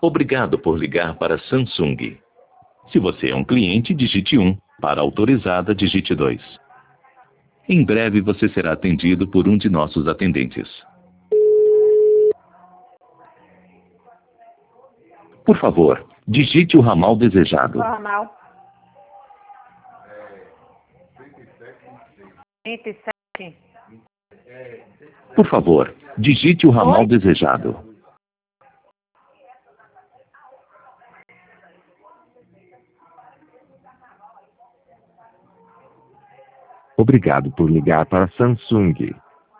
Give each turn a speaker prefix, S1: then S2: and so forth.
S1: Obrigado por ligar para Samsung. Se você é um cliente, digite 1. Para autorizada, digite 2. Em breve você será atendido por um de nossos atendentes. Por favor, digite o ramal desejado.
S2: Normal. 27.
S1: Por favor, digite o ramal
S2: Oi?
S1: desejado.
S3: Obrigado por ligar para Samsung.